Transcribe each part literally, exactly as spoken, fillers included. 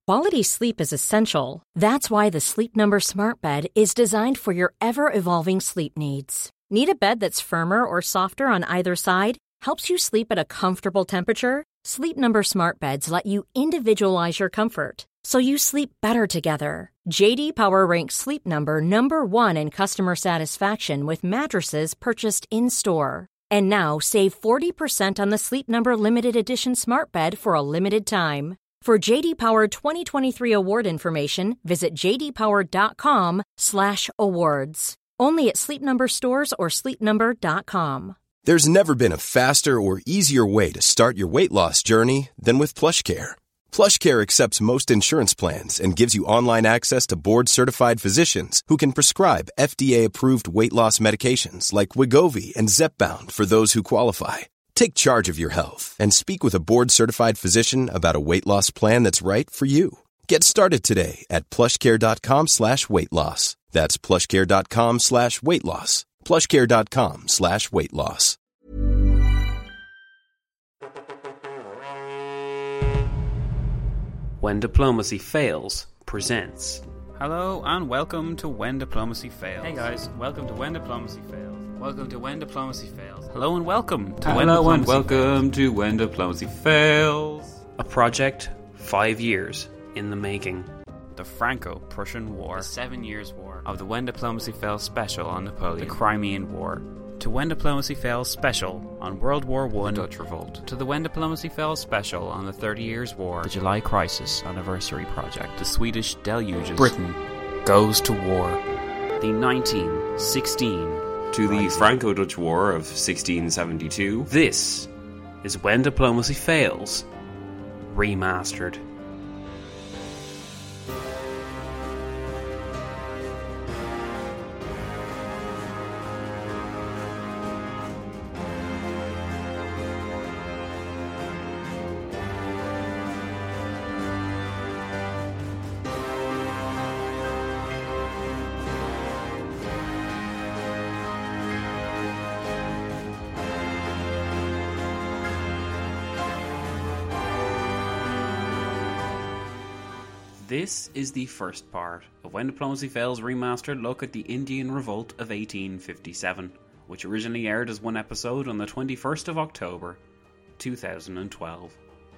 Quality sleep is essential. That's why the Sleep Number Smart Bed is designed for your ever-evolving sleep needs. Need a bed that's firmer or softer on either side? Helps you sleep at a comfortable temperature? Sleep Number Smart Beds let you individualize your comfort, so you sleep better together. J D Power ranks Sleep Number number one in customer satisfaction with mattresses purchased in-store. And now save forty percent on the Sleep Number Limited Edition Smart Bed for a limited time. For J D Power twenty twenty-three award information, visit jdpower.com slash awards. Only at Sleep Number stores or sleep number dot com. There's never been a faster or easier way to start your weight loss journey than with PlushCare. PlushCare accepts most insurance plans and gives you online access to board-certified physicians who can prescribe F D A-approved weight loss medications like Wegovy and Zepbound for those who qualify. Take charge of your health and speak with a board-certified physician about a weight loss plan that's right for you. Get started today at plushcare.com slash weight loss. That's plushcare.com slash weight loss. plushcare.com slash weight loss. When Diplomacy Fails presents. Hello and welcome to When Diplomacy Fails. Hey guys, welcome to When Diplomacy Fails. Welcome to When Diplomacy Fails. Hello and welcome to Hello When Diplomacy and welcome Fails. to When Diplomacy Fails. A project five years in the making. The Franco-Prussian War. The Seven Years War. Of the When Diplomacy Fails special on Napoleon. The Crimean War. To When Diplomacy Fails special on World War One. The Dutch Revolt. To the When Diplomacy Fails special on the Thirty Years' War. The July Crisis Anniversary Project. The Swedish Deluges. Britain goes to war. The nineteen sixteen To the Rising. Franco-Dutch War of sixteen seventy-two. This is When Diplomacy Fails Remastered. This is the first part of When Diplomacy Fails Remastered look at the Indian Revolt of eighteen fifty-seven, which originally aired as one episode on the twenty-first of October, two thousand twelve.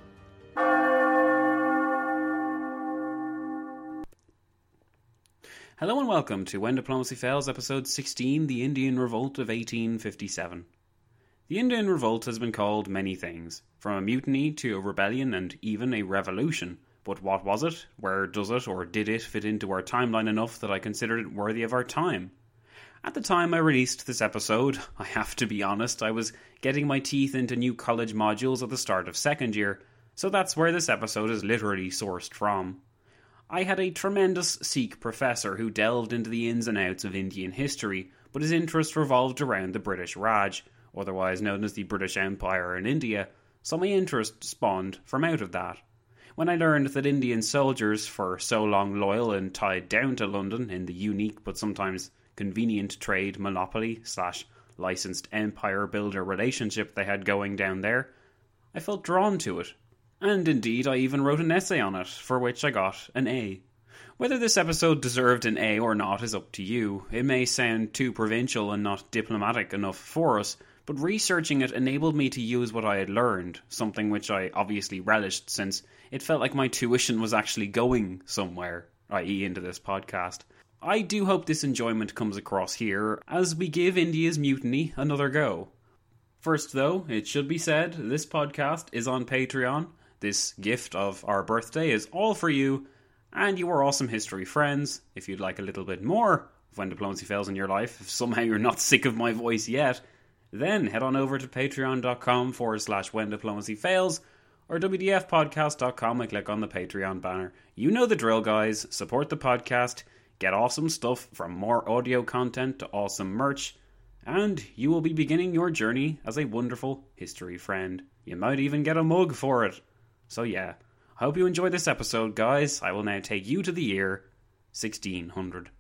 Hello and welcome to When Diplomacy Fails episode sixteen, The Indian Revolt of eighteen fifty-seven. The Indian Revolt has been called many things, from a mutiny to a rebellion and even a revolution. But what was it? Where does it, or did it, fit into our timeline enough that I considered it worthy of our time? At the time I released this episode, I have to be honest, I was getting my teeth into new college modules at the start of second year, so that's where this episode is literally sourced from. I had a tremendous Sikh professor who delved into the ins and outs of Indian history, but his interest revolved around the British Raj, otherwise known as the British Empire in India, so my interest spawned from out of that. When I learned that Indian soldiers, for so long loyal and tied down to London in the unique but sometimes convenient trade monopoly slash licensed empire builder relationship they had going down there, I felt drawn to it. And indeed, I even wrote an essay on it, for which I got an A. Whether this episode deserved an A or not is up to you. It may sound too provincial and not diplomatic enough for us, but researching it enabled me to use what I had learned, something which I obviously relished since it felt like my tuition was actually going somewhere, that is into this podcast. I do hope this enjoyment comes across here, as we give India's mutiny another go. First though, it should be said, this podcast is on Patreon. This gift of our birthday is all for you, and you are awesome history friends. If you'd like a little bit more of When Diplomacy Fails in your life, if somehow you're not sick of my voice yet, then head on over to patreon.com forward slash When Diplomacy Fails, or w d f podcast dot com and click on the Patreon banner. You know the drill, guys. Support the podcast, get awesome stuff from more audio content to awesome merch, and you will be beginning your journey as a wonderful history friend. You might even get a mug for it. So yeah, I hope you enjoy this episode, guys. I will now take you to the year sixteen hundred.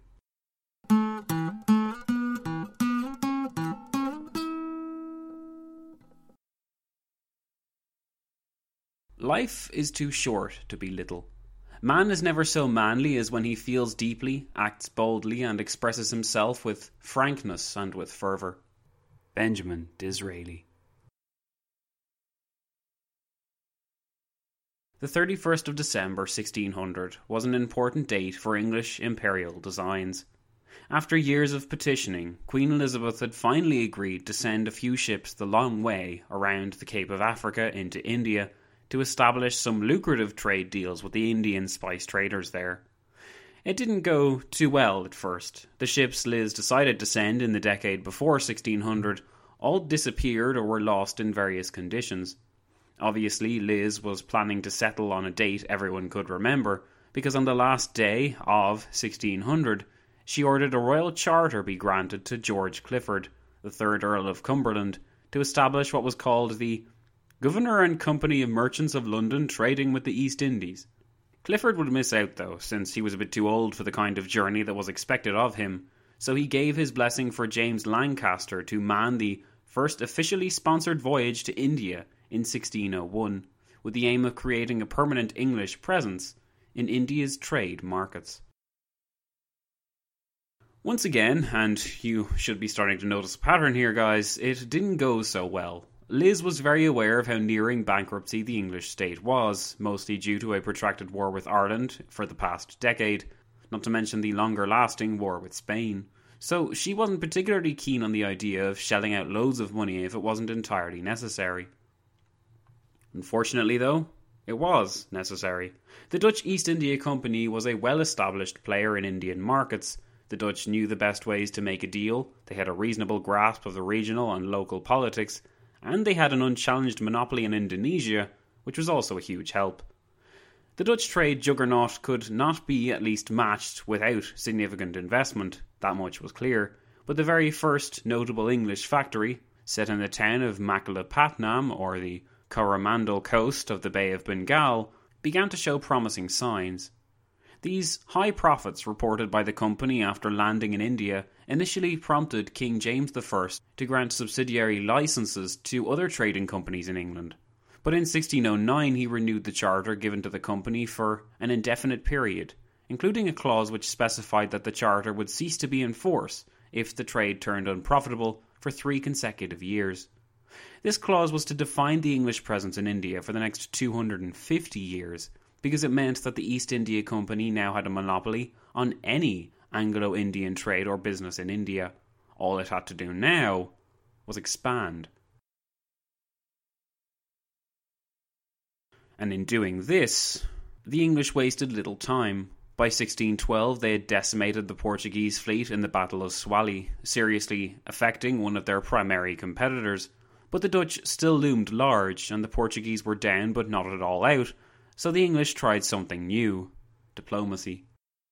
Life is too short to be little. Man is never so manly as when he feels deeply, acts boldly, and expresses himself with frankness and with fervour. Benjamin Disraeli. The thirty-first of December sixteen hundred was an important date for English imperial designs. After years of petitioning, Queen Elizabeth had finally agreed to send a few ships the long way around the Cape of Africa into India to establish some lucrative trade deals with the Indian spice traders there. It didn't go too well at first. The ships Liz decided to send in the decade before sixteen hundred all disappeared or were lost in various conditions. Obviously, Liz was planning to settle on a date everyone could remember, because on the last day of sixteen hundred, she ordered a royal charter be granted to George Clifford, the third Earl of Cumberland, to establish what was called the Governor and Company of Merchants of London trading with the East Indies. Clifford would miss out though, since he was a bit too old for the kind of journey that was expected of him, so he gave his blessing for James Lancaster to man the first officially sponsored voyage to India in sixteen oh one, with the aim of creating a permanent English presence in India's trade markets. Once again, and you should be starting to notice a pattern here guys, it didn't go so well. Liz was very aware of how nearing bankruptcy the English state was, mostly due to a protracted war with Ireland for the past decade, not to mention the longer-lasting war with Spain. So she wasn't particularly keen on the idea of shelling out loads of money if it wasn't entirely necessary. Unfortunately though, it was necessary. The Dutch East India Company was a well-established player in Indian markets. The Dutch knew the best ways to make a deal, they had a reasonable grasp of the regional and local politics, and they had an unchallenged monopoly in Indonesia, which was also a huge help. The Dutch trade juggernaut could not be at least matched without significant investment, that much was clear, but the very first notable English factory, set in the town of Machilipatnam, or the Coromandel coast of the Bay of Bengal, began to show promising signs. These high profits reported by the company after landing in India initially prompted King James the First to grant subsidiary licenses to other trading companies in England. But in sixteen oh nine he renewed the charter given to the company for an indefinite period, including a clause which specified that the charter would cease to be in force if the trade turned unprofitable for three consecutive years. This clause was to define the English presence in India for the next two hundred fifty years, because it meant that the East India Company now had a monopoly on any Anglo-Indian trade or business in India. All it had to do now was expand. And in doing this, the English wasted little time. By sixteen twelve they had decimated the Portuguese fleet in the Battle of Swally, seriously affecting one of their primary competitors. But the Dutch still loomed large, and the Portuguese were down but not at all out, so the English tried something new: diplomacy.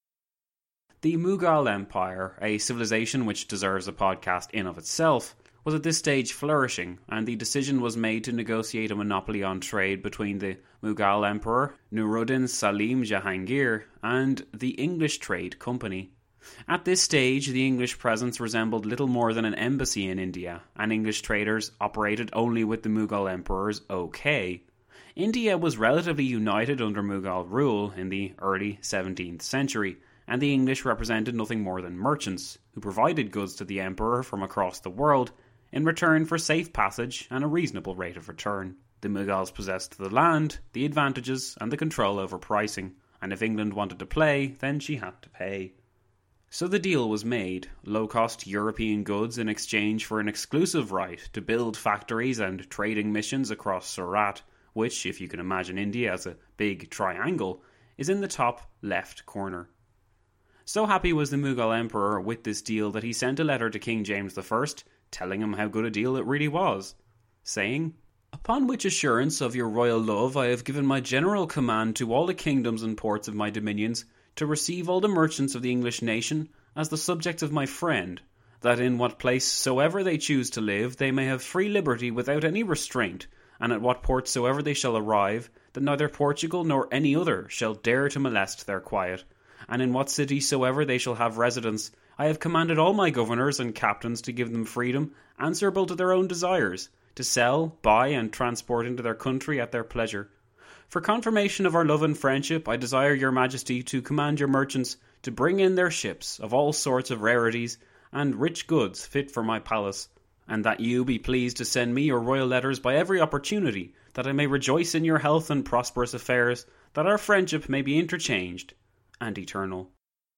The Mughal Empire, a civilization which deserves a podcast in of itself, was at this stage flourishing, and the decision was made to negotiate a monopoly on trade between the Mughal Emperor Nuruddin Salim Jahangir and the English Trade Company. At this stage, the English presence resembled little more than an embassy in India, and English traders operated only with the Mughal Emperor's okay. India was relatively united under Mughal rule in the early seventeenth century, and the English represented nothing more than merchants, who provided goods to the emperor from across the world in return for safe passage and a reasonable rate of return. The Mughals possessed the land, the advantages, and the control over pricing, and if England wanted to play, then she had to pay. So the deal was made, low-cost European goods in exchange for an exclusive right to build factories and trading missions across Surat, which, if you can imagine India as a big triangle, is in the top left corner. So happy was the Mughal Emperor with this deal that he sent a letter to King James the First, telling him how good a deal it really was, saying, "Upon which assurance of your royal love I have given my general command to all the kingdoms and ports of my dominions to receive all the merchants of the English nation as the subjects of my friend, that in what place soever they choose to live they may have free liberty without any restraint, and at what port soever they shall arrive, that neither Portugal nor any other shall dare to molest their quiet, and in what city soever they shall have residence, I have commanded all my governors and captains to give them freedom, answerable to their own desires, to sell, buy, and transport into their country at their pleasure. For confirmation of our love and friendship, I desire your majesty to command your merchants to bring in their ships of all sorts of rarities and rich goods fit for my palace, and that you be pleased to send me your royal letters by every opportunity, that I may rejoice in your health and prosperous affairs, that our friendship may be interchanged and eternal.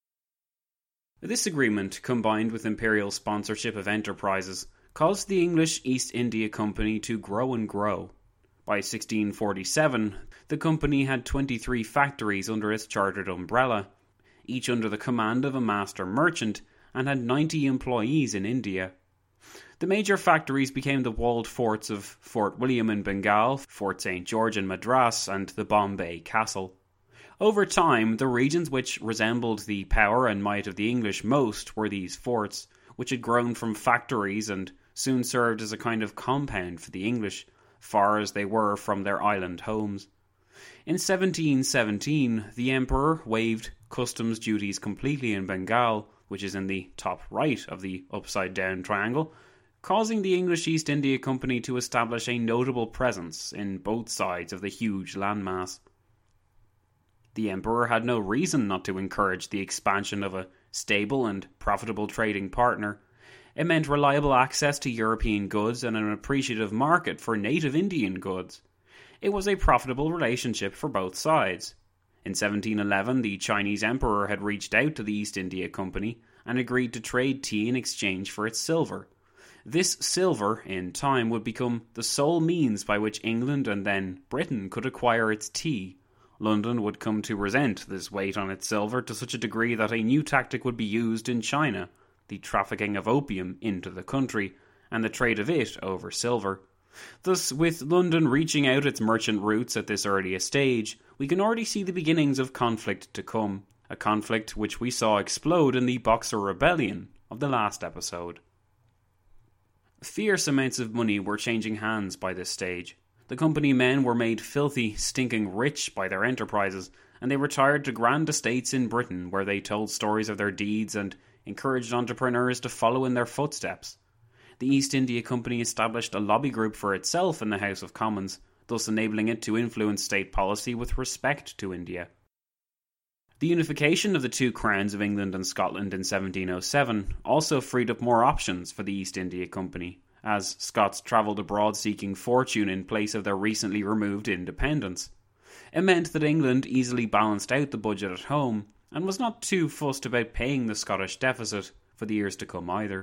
This agreement, combined with imperial sponsorship of enterprises, caused the English East India Company to grow and grow. By sixteen forty-seven, the company had twenty-three factories under its chartered umbrella, each under the command of a master merchant, and had ninety employees in India. The major factories became the walled forts of Fort William in Bengal, Fort Saint George in Madras, and the Bombay Castle. Over time, the regions which resembled the power and might of the English most were these forts, which had grown from factories and soon served as a kind of compound for the English, far as they were from their island homes. In seventeen seventeen, the Emperor waived customs duties completely in Bengal, which is in the top right of the upside-down triangle, causing the English East India Company to establish a notable presence in both sides of the huge landmass. The Emperor had no reason not to encourage the expansion of a stable and profitable trading partner. It meant reliable access to European goods and an appreciative market for native Indian goods. It was a profitable relationship for both sides. In seventeen eleven, the Chinese Emperor had reached out to the East India Company and agreed to trade tea in exchange for its silver. This silver, in time, would become the sole means by which England and then Britain could acquire its tea. London would come to resent this weight on its silver to such a degree that a new tactic would be used in China, the trafficking of opium into the country, and the trade of it over silver. Thus, with London reaching out its merchant routes at this earlier stage, we can already see the beginnings of conflict to come, a conflict which we saw explode in the Boxer Rebellion of the last episode. Fierce amounts of money were changing hands by this stage. The company men were made filthy, stinking rich by their enterprises, and they retired to grand estates in Britain where they told stories of their deeds and encouraged entrepreneurs to follow in their footsteps. The East India Company established a lobby group for itself in the House of Commons, thus enabling it to influence state policy with respect to India. The unification of the two crowns of England and Scotland in seventeen oh seven also freed up more options for the East India Company, as Scots travelled abroad seeking fortune in place of their recently removed independence. It meant that England easily balanced out the budget at home, and was not too fussed about paying the Scottish deficit for the years to come either.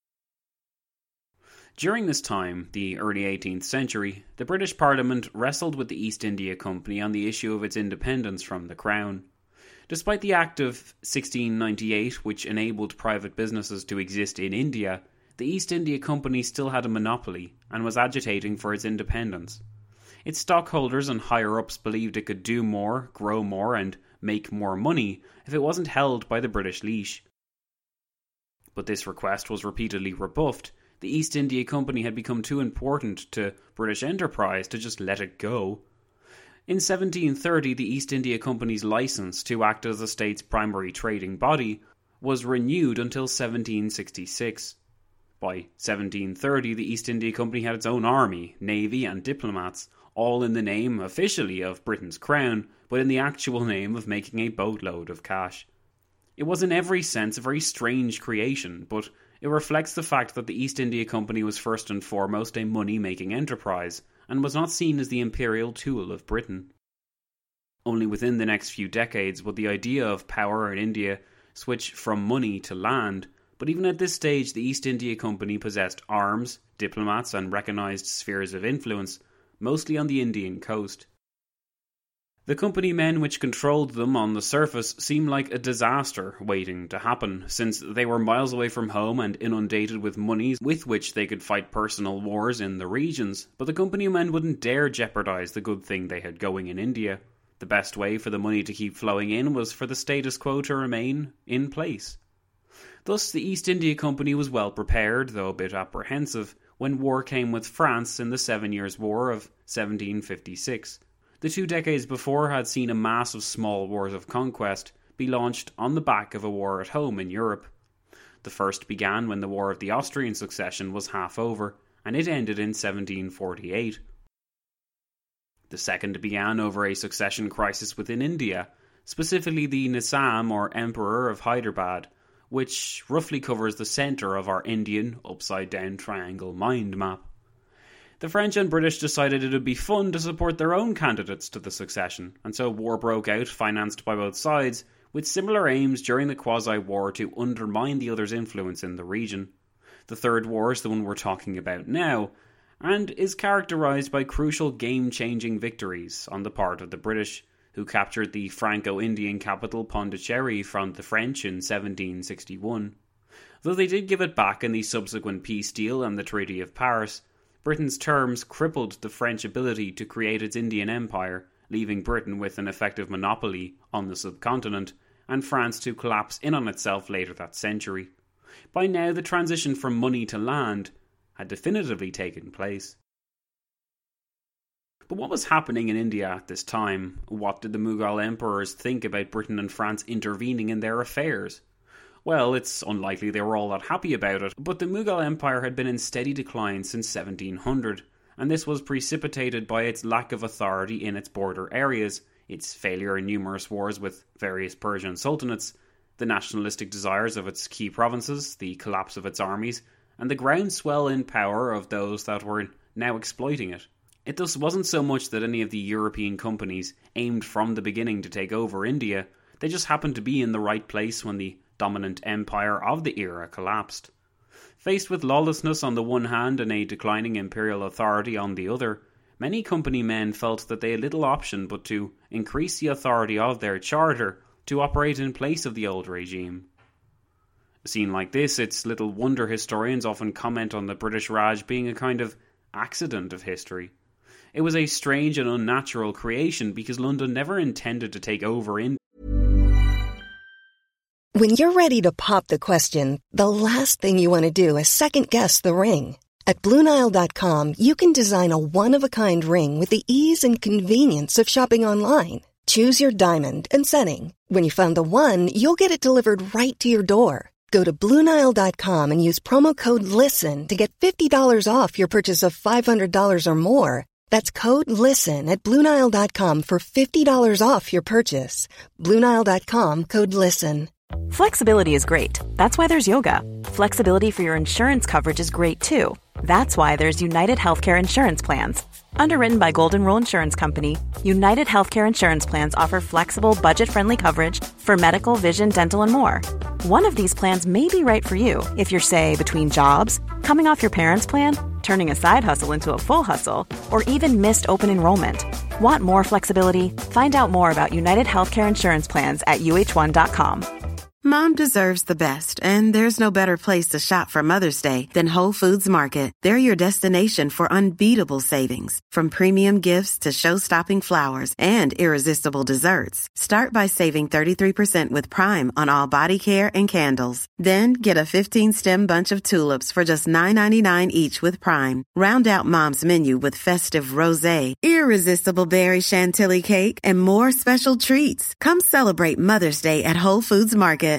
During this time, the early eighteenth century, the British Parliament wrestled with the East India Company on the issue of its independence from the Crown. Despite the Act of sixteen ninety-eight, which enabled private businesses to exist in India, the East India Company still had a monopoly and was agitating for its independence. Its stockholders and higher-ups believed it could do more, grow more, and make more money if it wasn't held by the British leash. But this request was repeatedly rebuffed. The East India Company had become too important to British enterprise to just let it go. In seventeen thirty, the East India Company's licence to act as the state's primary trading body was renewed until seventeen sixty-six. By seventeen thirty, the East India Company had its own army, navy and diplomats, all in the name, officially, of Britain's crown, but in the actual name of making a boatload of cash. It was in every sense a very strange creation, but it reflects the fact that the East India Company was first and foremost a money-making enterprise, and was not seen as the imperial tool of Britain. Only within the next few decades would the idea of power in India switch from money to land, but even at this stage the East India Company possessed arms, diplomats and recognised spheres of influence, mostly on the Indian coast. The company men which controlled them on the surface seemed like a disaster waiting to happen, since they were miles away from home and inundated with money with which they could fight personal wars in the regions, but the company men wouldn't dare jeopardise the good thing they had going in India. The best way for the money to keep flowing in was for the status quo to remain in place. Thus the East India Company was well prepared, though a bit apprehensive, when war came with France in the Seven Years' War of seventeen fifty-six. The two decades before had seen a mass of small wars of conquest be launched on the back of a war at home in Europe. The first began when the War of the Austrian Succession was half over, and it ended in seventeen forty-eight. The second began over a succession crisis within India, specifically the Nizam or Emperor of Hyderabad, which roughly covers the centre of our Indian upside-down triangle mind map. The French and British decided it would be fun to support their own candidates to the succession, and so war broke out, financed by both sides, with similar aims during the quasi-war to undermine the other's influence in the region. The Third War is the one we're talking about now, and is characterised by crucial game-changing victories on the part of the British, who captured the Franco-Indian capital Pondicherry from the French in seventeen sixty-one. Though they did give it back in the subsequent peace deal and the Treaty of Paris, Britain's terms crippled the French ability to create its Indian empire, leaving Britain with an effective monopoly on the subcontinent, and France to collapse in on itself later that century. By now, the transition from money to land had definitively taken place. But what was happening in India at this time? What did the Mughal emperors think about Britain and France intervening in their affairs? Well, it's unlikely they were all that happy about it, but the Mughal Empire had been in steady decline since seventeen hundred, and this was precipitated by its lack of authority in its border areas, its failure in numerous wars with various Persian sultanates, the nationalistic desires of its key provinces, the collapse of its armies, and the groundswell in power of those that were now exploiting it. It thus wasn't so much that any of the European companies aimed from the beginning to take over India, they just happened to be in the right place when the dominant empire of the era collapsed. Faced with lawlessness on the one hand and a declining imperial authority on the other, many company men felt that they had little option but to increase the authority of their charter to operate in place of the old regime. A scene like this, it's little wonder historians often comment on the British Raj being a kind of accident of history. It was a strange and unnatural creation because London never intended to take over India. When you're ready to pop the question, the last thing you want to do is second-guess the ring. At Blue Nile dot com, you can design a one-of-a-kind ring with the ease and convenience of shopping online. Choose your diamond and setting. When you find the one, you'll get it delivered right to your door. Go to Blue Nile dot com and use promo code LISTEN to get fifty dollars off your purchase of five hundred dollars or more. That's code LISTEN at Blue Nile dot com for fifty dollars off your purchase. Blue Nile dot com, code LISTEN. Flexibility is great. That's why there's yoga. Flexibility for your insurance coverage is great too. That's why there's United Healthcare Insurance Plans. Underwritten by Golden Rule Insurance Company, United Healthcare Insurance Plans offer flexible, budget-friendly coverage for medical, vision, dental, and more. One of these plans may be right for you if you're, say, between jobs, coming off your parents' plan, turning a side hustle into a full hustle, or even missed open enrollment. Want more flexibility? Find out more about United Healthcare Insurance Plans at U H one dot com. Mom deserves the best, and there's no better place to shop for Mother's Day than Whole Foods Market. They're your destination for unbeatable savings, from premium gifts to show-stopping flowers and irresistible desserts. Start by saving thirty-three percent with Prime on all body care and candles. Then get a fifteen-stem bunch of tulips for just nine ninety-nine each with Prime. Round out Mom's menu with festive rosé, irresistible berry chantilly cake, and more special treats. Come celebrate Mother's Day at Whole Foods Market.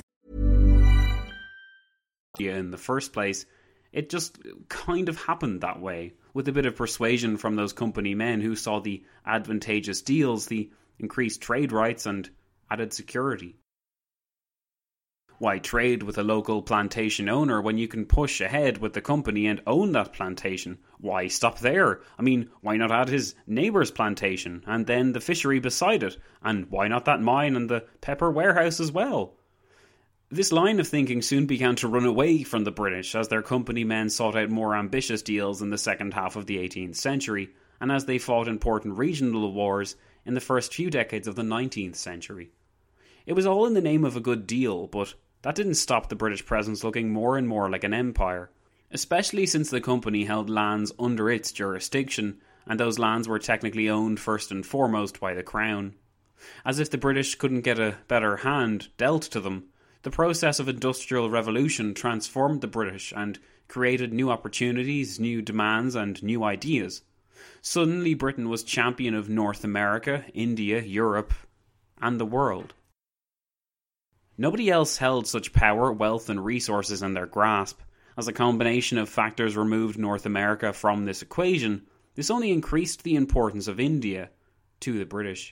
In the first place, it just kind of happened that way, with a bit of persuasion from those company men who saw the advantageous deals, the increased trade rights and added security. Why trade with a local plantation owner when you can push ahead with the company and own that plantation? Why stop there? I mean, why not add his neighbour's plantation and then the fishery beside it? And why not that mine and the pepper warehouse as well? This line of thinking soon began to run away from the British as their company men sought out more ambitious deals in the second half of the eighteenth century, and as they fought important regional wars in the first few decades of the nineteenth century. It was all in the name of a good deal, but that didn't stop the British presence looking more and more like an empire, especially since the company held lands under its jurisdiction, and those lands were technically owned first and foremost by the Crown. As if the British couldn't get a better hand dealt to them, the process of industrial revolution transformed the British and created new opportunities, new demands, and new ideas. Suddenly Britain was champion of North America, India, Europe, and the world. Nobody else held such power, wealth, and resources in their grasp. As a combination of factors removed North America from this equation, this only increased the importance of India, to the British.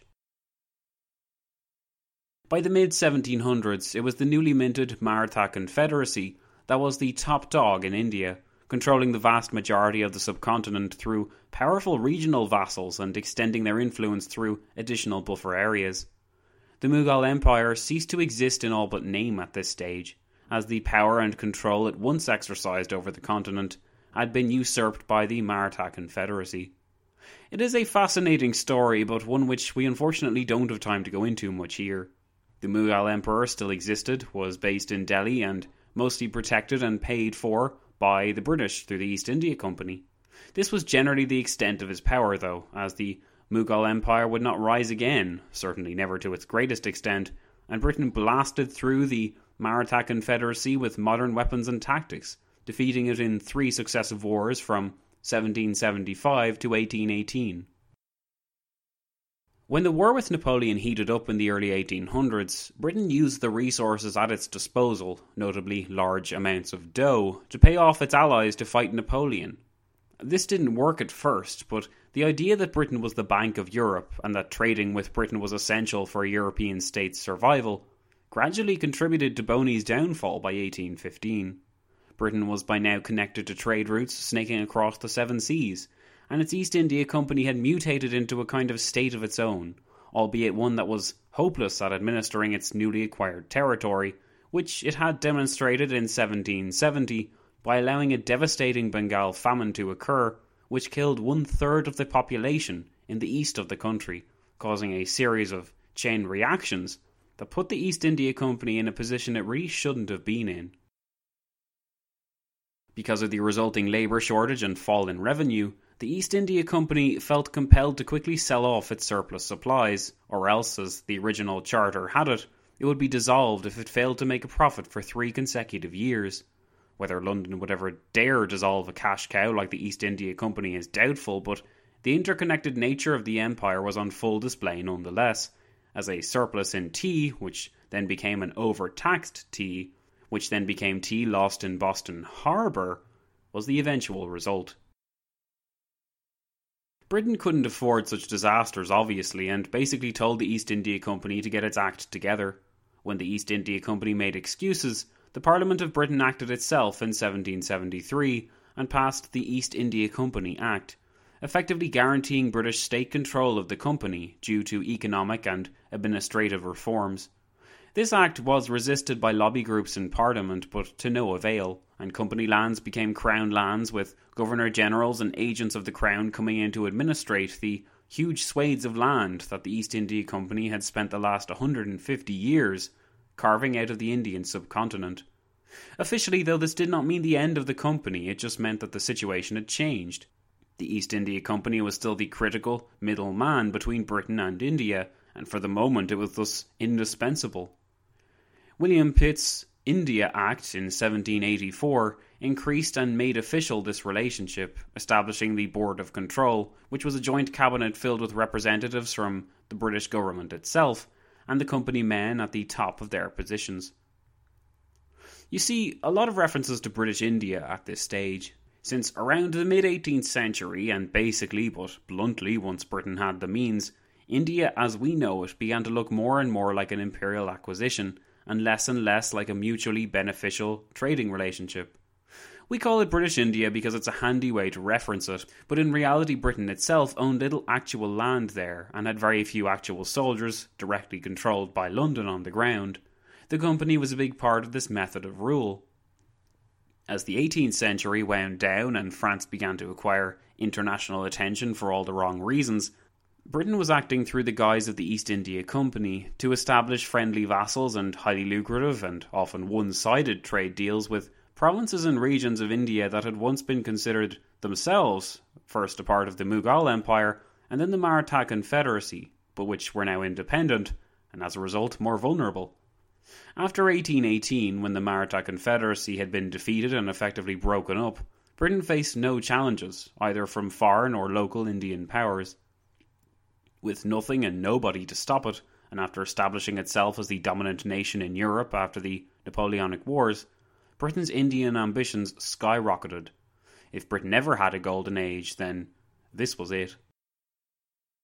By the mid seventeen hundreds, it was the newly minted Maratha Confederacy that was the top dog in India, controlling the vast majority of the subcontinent through powerful regional vassals and extending their influence through additional buffer areas. The Mughal Empire ceased to exist in all but name at this stage, as the power and control it once exercised over the continent had been usurped by the Maratha Confederacy. It is a fascinating story, but one which we unfortunately don't have time to go into much here. The Mughal Emperor still existed, was based in Delhi, and mostly protected and paid for by the British through the East India Company. This was generally the extent of his power, though, as the Mughal Empire would not rise again, certainly never to its greatest extent, and Britain blasted through the Maratha Confederacy with modern weapons and tactics, defeating it in three successive wars from seventeen seventy-five to eighteen eighteen. When the war with Napoleon heated up in the early eighteen hundreds, Britain used the resources at its disposal, notably large amounts of dough, to pay off its allies to fight Napoleon. This didn't work at first, but the idea that Britain was the Bank of Europe and that trading with Britain was essential for a European state's survival gradually contributed to Boney's downfall by eighteen fifteen. Britain was by now connected to trade routes snaking across the seven seas, and its East India Company had mutated into a kind of state of its own, albeit one that was hopeless at administering its newly acquired territory, which it had demonstrated in seventeen seventy by allowing a devastating Bengal famine to occur, which killed one-third of the population in the east of the country, causing a series of chain reactions that put the East India Company in a position it really shouldn't have been in. Because of the resulting labour shortage and fall in revenue, the East India Company felt compelled to quickly sell off its surplus supplies, or else, as the original charter had it, it would be dissolved if it failed to make a profit for three consecutive years. Whether London would ever dare dissolve a cash cow like the East India Company is doubtful, but the interconnected nature of the empire was on full display nonetheless, as a surplus in tea, which then became an overtaxed tea, which then became tea lost in Boston Harbour, was the eventual result. Britain couldn't afford such disasters, obviously, and basically told the East India Company to get its act together. When the East India Company made excuses, the Parliament of Britain acted itself in seventeen seventy-three and passed the East India Company Act, effectively guaranteeing British state control of the company due to economic and administrative reforms. This act was resisted by lobby groups in Parliament, but to no avail, and company lands became Crown lands, with Governor-Generals and agents of the Crown coming in to administrate the huge swathes of land that the East India Company had spent the last one hundred fifty years carving out of the Indian subcontinent. Officially, though, this did not mean the end of the company, it just meant that the situation had changed. The East India Company was still the critical middle man between Britain and India, and for the moment it was thus indispensable. William Pitt's India Act in seventeen eighty-four increased and made official this relationship, establishing the Board of Control, which was a joint cabinet filled with representatives from the British government itself, and the company men at the top of their positions. You see a lot of references to British India at this stage, since around the mid-eighteenth century, and basically, but bluntly, once Britain had the means, India as we know it began to look more and more like an imperial acquisition, and less and less like a mutually beneficial trading relationship. We call it British India because it's a handy way to reference it, but in reality Britain itself owned little actual land there, and had very few actual soldiers, directly controlled by London on the ground. The company was a big part of this method of rule. As the eighteenth century wound down and France began to acquire international attention for all the wrong reasons, Britain was acting through the guise of the East India Company to establish friendly vassals and highly lucrative and often one-sided trade deals with provinces and regions of India that had once been considered themselves first a part of the Mughal Empire and then the Maratha Confederacy, but which were now independent and as a result more vulnerable. After eighteen eighteen, when the Maratha Confederacy had been defeated and effectively broken up, Britain faced no challenges, either from foreign or local Indian powers. With nothing and nobody to stop it, and after establishing itself as the dominant nation in Europe after the Napoleonic Wars, Britain's Indian ambitions skyrocketed. If Britain ever had a golden age, then this was it.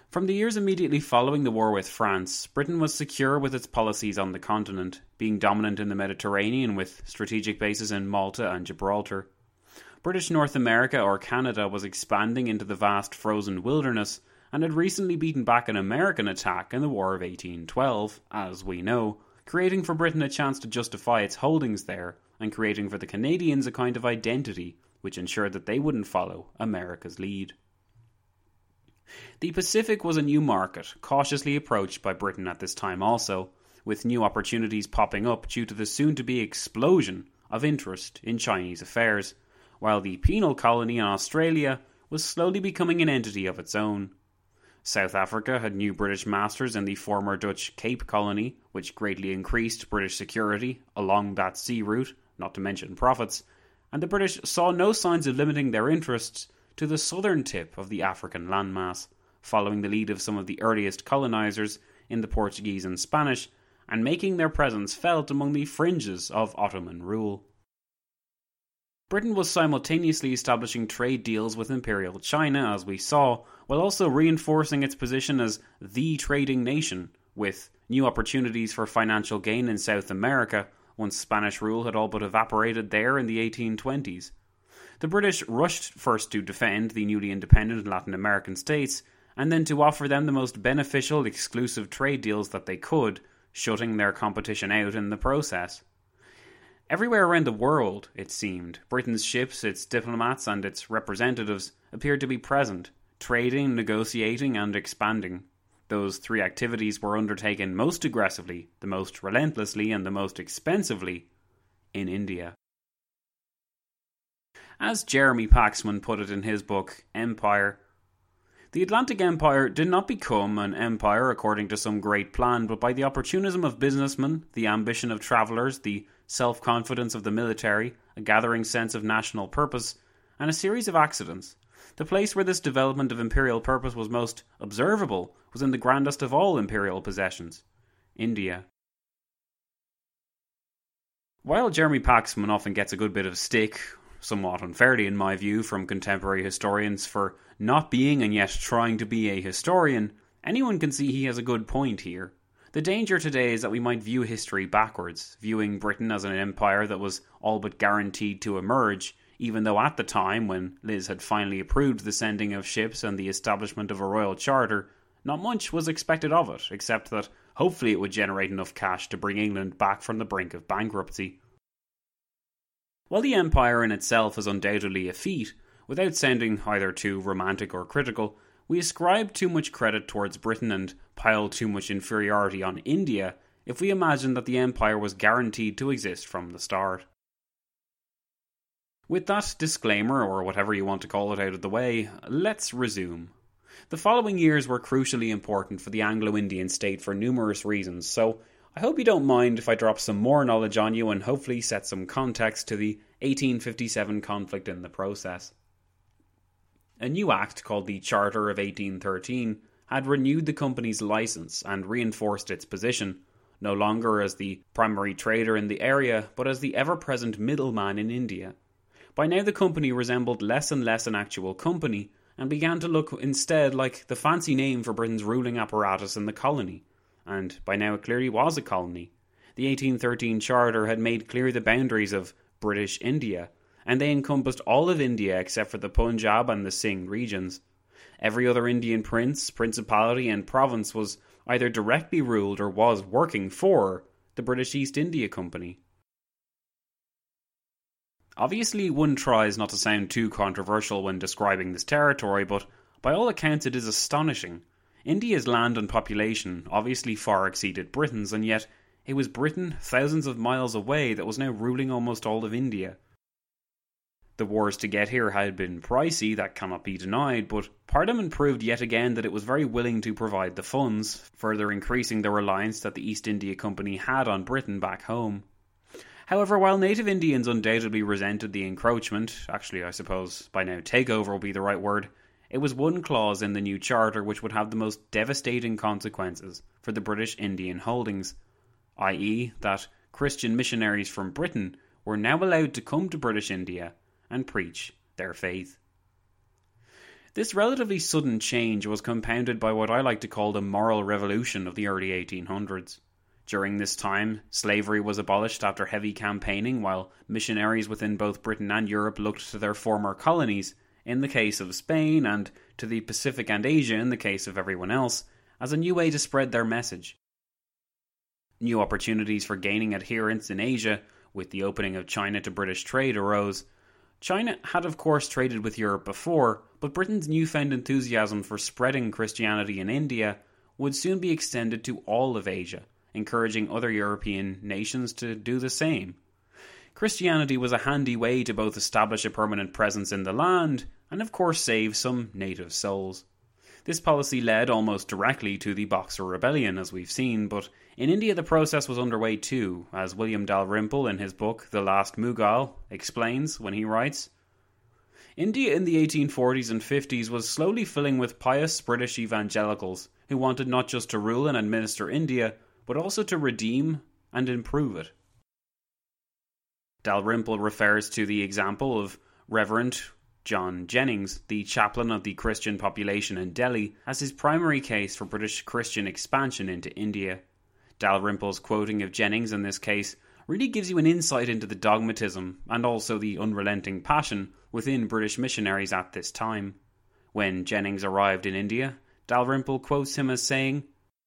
From the years immediately following the war with France, Britain was secure with its policies on the continent, being dominant in the Mediterranean with strategic bases in Malta and Gibraltar. British North America, or Canada, was expanding into the vast frozen wilderness and had recently beaten back an American attack in the War of eighteen twelve, as we know, creating for Britain a chance to justify its holdings there, and creating for the Canadians a kind of identity which ensured that they wouldn't follow America's lead. The Pacific was a new market, cautiously approached by Britain at this time also, with new opportunities popping up due to the soon-to-be explosion of interest in Chinese affairs, while the penal colony in Australia was slowly becoming an entity of its own. South Africa had new British masters in the former Dutch Cape Colony, which greatly increased British security along that sea route, not to mention profits, and the British saw no signs of limiting their interests to the southern tip of the African landmass, following the lead of some of the earliest colonisers in the Portuguese and Spanish, and making their presence felt among the fringes of Ottoman rule. Britain was simultaneously establishing trade deals with Imperial China, as we saw, while also reinforcing its position as the trading nation, with new opportunities for financial gain in South America, once Spanish rule had all but evaporated there in the eighteen twenties. The British rushed first to defend the newly independent Latin American states, and then to offer them the most beneficial exclusive trade deals that they could, shutting their competition out in the process. Everywhere around the world, it seemed, Britain's ships, its diplomats and its representatives appeared to be present, trading, negotiating and expanding. Those three activities were undertaken most aggressively, the most relentlessly and the most expensively in India. As Jeremy Paxman put it in his book, Empire, the Atlantic Empire did not become an empire according to some great plan, but by the opportunism of businessmen, the ambition of travellers, the self-confidence of the military, a gathering sense of national purpose, and a series of accidents. The place where this development of imperial purpose was most observable was in the grandest of all imperial possessions, India. While Jeremy Paxman often gets a good bit of stick, somewhat unfairly in my view, from contemporary historians for not being and yet trying to be a historian, anyone can see he has a good point here. The danger today is that we might view history backwards, viewing Britain as an empire that was all but guaranteed to emerge, even though at the time, when Liz had finally approved the sending of ships and the establishment of a royal charter, not much was expected of it, except that hopefully it would generate enough cash to bring England back from the brink of bankruptcy. While the empire in itself is undoubtedly a feat, without sounding either too romantic or critical, we ascribe too much credit towards Britain and pile too much inferiority on India if we imagine that the empire was guaranteed to exist from the start. With that disclaimer, or whatever you want to call it, out of the way, let's resume. The following years were crucially important for the Anglo-Indian state for numerous reasons, so I hope you don't mind if I drop some more knowledge on you and hopefully set some context to the eighteen fifty-seven conflict in the process. A new act called the Charter of eighteen thirteen had renewed the company's licence and reinforced its position, no longer as the primary trader in the area, but as the ever-present middleman in India. By now the company resembled less and less an actual company, and began to look instead like the fancy name for Britain's ruling apparatus in the colony. And by now it clearly was a colony. The eighteen thirteen Charter had made clear the boundaries of British India, and they encompassed all of India except for the Punjab and the Singh regions. Every other Indian prince, principality and province was either directly ruled or was working for the British East India Company. Obviously, one tries not to sound too controversial when describing this territory, but by all accounts it is astonishing. India's land and population obviously far exceeded Britain's, and yet it was Britain, thousands of miles away, that was now ruling almost all of India. The wars to get here had been pricey, that cannot be denied, but Parliament proved yet again that it was very willing to provide the funds, further increasing the reliance that the East India Company had on Britain back home. However, while native Indians undoubtedly resented the encroachment, actually I suppose by now takeover will be the right word, it was one clause in the new charter which would have the most devastating consequences for the British Indian holdings, that is that Christian missionaries from Britain were now allowed to come to British India and preach their faith. This relatively sudden change was compounded by what I like to call the moral revolution of the early eighteen hundreds. During this time, slavery was abolished after heavy campaigning, while missionaries within both Britain and Europe looked to their former colonies, in the case of Spain, and to the Pacific and Asia in the case of everyone else, as a new way to spread their message. New opportunities for gaining adherents in Asia, with the opening of China to British trade, arose. China had of course traded with Europe before, but Britain's newfound enthusiasm for spreading Christianity in India would soon be extended to all of Asia, encouraging other European nations to do the same. Christianity was a handy way to both establish a permanent presence in the land and of course save some native souls. This policy led almost directly to the Boxer Rebellion, as we've seen, but in India the process was underway too, as William Dalrymple in his book The Last Mughal explains when he writes, India in the eighteen forties and fifties was slowly filling with pious British evangelicals who wanted not just to rule and administer India, but also to redeem and improve it. Dalrymple refers to the example of Reverend John Jennings, the chaplain of the Christian population in Delhi, as his primary case for British Christian expansion into India. Dalrymple's quoting of Jennings in this case really gives you an insight into the dogmatism and also the unrelenting passion within British missionaries at this time. When Jennings arrived in India, Dalrymple quotes him as saying,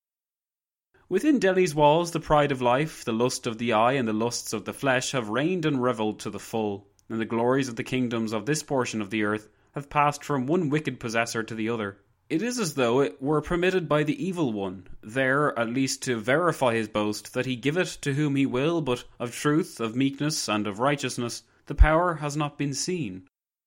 Within Delhi's walls the pride of life, the lust of the eye and the lusts of the flesh have reigned and revelled to the full, and the glories of the kingdoms of this portion of the earth have passed from one wicked possessor to the other. It is as though it were permitted by the evil one, there at least to verify his boast that he giveth to whom he will, but of truth, of meekness, and of righteousness, the power has not been seen.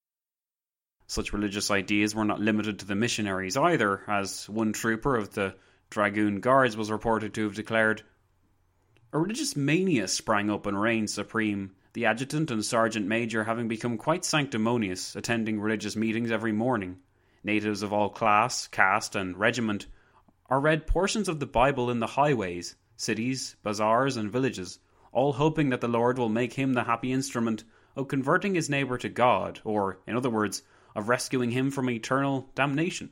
Such religious ideas were not limited to the missionaries either, as one trooper of the Dragoon Guards was reported to have declared, A religious mania sprang up and reigned supreme, the adjutant and sergeant major having become quite sanctimonious, attending religious meetings every morning. Natives of all class, caste, and regiment are read portions of the Bible in the highways, cities, bazaars, and villages, all hoping that the Lord will make him the happy instrument of converting his neighbour to God, or, in other words, of rescuing him from eternal damnation.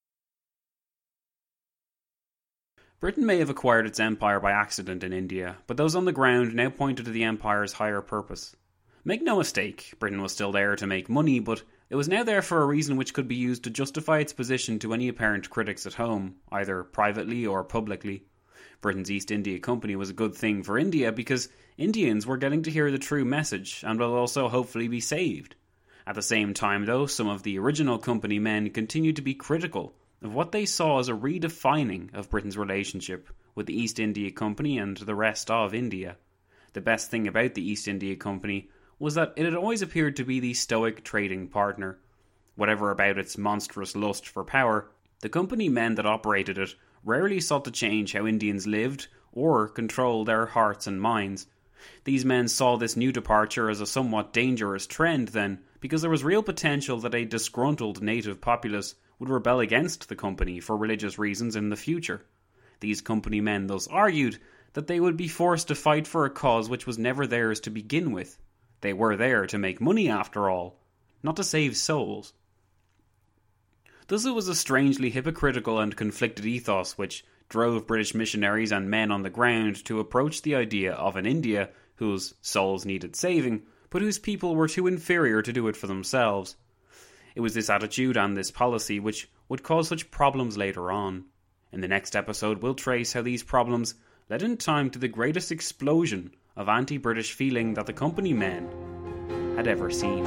Britain may have acquired its empire by accident in India, but those on the ground now pointed to the empire's higher purpose. Make no mistake, Britain was still there to make money, but it was now there for a reason which could be used to justify its position to any apparent critics at home, either privately or publicly. Britain's East India Company was a good thing for India because Indians were getting to hear the true message and will also hopefully be saved. At the same time, though, some of the original company men continued to be critical of what they saw as a redefining of Britain's relationship with the East India Company and the rest of India. The best thing about the East India Company was that it had always appeared to be the stoic trading partner. Whatever about its monstrous lust for power, the company men that operated it rarely sought to change how Indians lived or control their hearts and minds. These men saw this new departure as a somewhat dangerous trend then, because there was real potential that a disgruntled native populace would rebel against the company for religious reasons in the future. These company men thus argued that they would be forced to fight for a cause which was never theirs to begin with. They were there to make money after all, not to save souls. Thus it was a strangely hypocritical and conflicted ethos which drove British missionaries and men on the ground to approach the idea of an India whose souls needed saving, but whose people were too inferior to do it for themselves. It was this attitude and this policy which would cause such problems later on. In the next episode, we'll trace how these problems led in time to the greatest explosion of anti-British feeling that the company men had ever seen.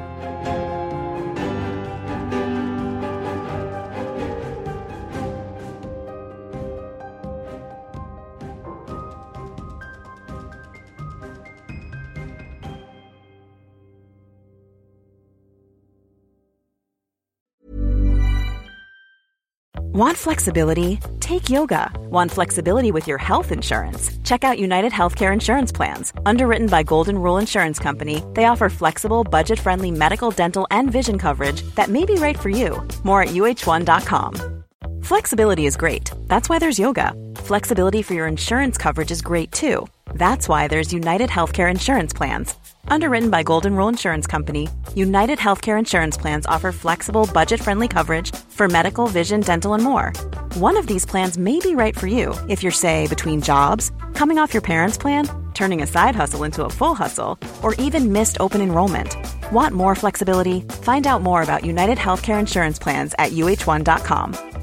Want flexibility? Take yoga. Want flexibility with your health insurance? Check out United Healthcare Insurance Plans. Underwritten by Golden Rule Insurance Company, they offer flexible, budget-friendly medical, dental, and vision coverage that may be right for you. More at U H one dot com. Flexibility is great. That's why there's yoga. Flexibility for your insurance coverage is great too. That's why there's United Healthcare Insurance Plans. Underwritten by Golden Rule Insurance Company, United Healthcare Insurance Plans offer flexible, budget-friendly coverage for medical, vision, dental, and more. One of these plans may be right for you if you're, say, between jobs, coming off your parents' plan, turning a side hustle into a full hustle, or even missed open enrollment. Want more flexibility? Find out more about United Healthcare Insurance Plans at U H one dot com.